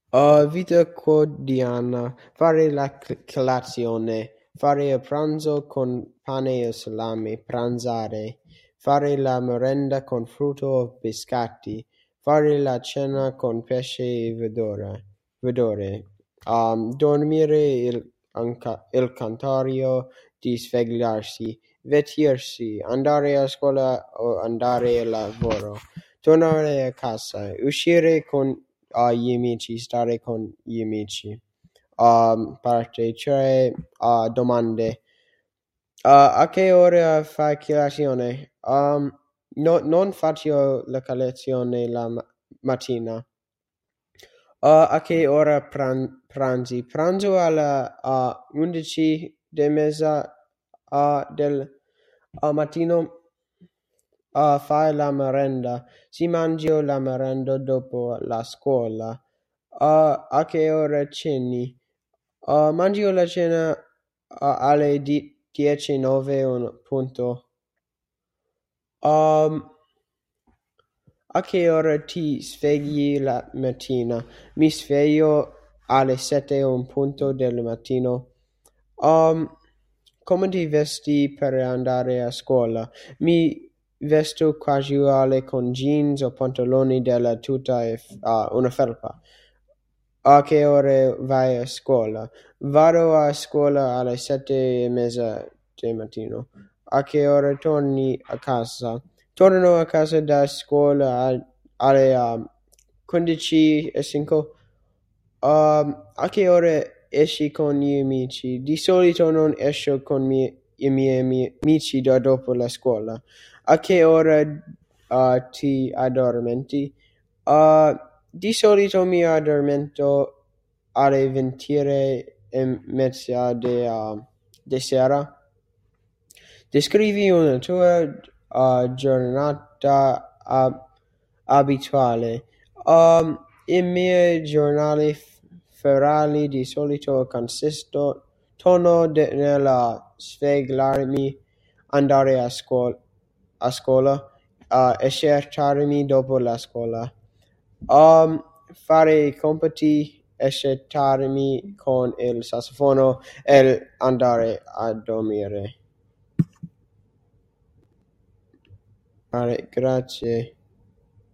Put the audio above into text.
Vita quotidiana, fare la colazione, fare il pranzo con pane e salame, pranzare, fare la merenda con frutta o biscotti, fare la cena con pesce e verdure, dormire il cantario di svegliarsi, vestirsi, andare a scuola o andare al lavoro, tornare a casa, uscire con gli amici, stare con gli amici. Partecipare a domande. A che ora fai colazione? Non faccio la colazione la mattina. A che ora pranzi? Pranzo alla 11 di mezza del mattino. Fai la merenda. Si mangia la merenda dopo la scuola. A che ora ceni? Mangio la cena alle 10, 9 punto. A che ora ti svegli la mattina? Mi sveglio alle 7 punto del mattino. Come ti vesti per andare a scuola? Mi vesto casuale con jeans o pantaloni della tuta e una felpa. A che ore vai a scuola? Vado a scuola alle 7:30 del mattino. A che ora torni a casa? Torno a casa da scuola alle 15:05. A che ore esci con gli amici? Di solito non esco con i miei amici dopo la scuola. A che ora ti addormenti? Di solito mi addormento alle 20:30 di sera. Descrivi una tua giornata abituale. I miei giornali ferali di solito consistono nella svegliarmi, andare a scuola, esercitarmi dopo la scuola, fare i compiti, esercitarmi con il sassofono e andare a dormire. Grazie.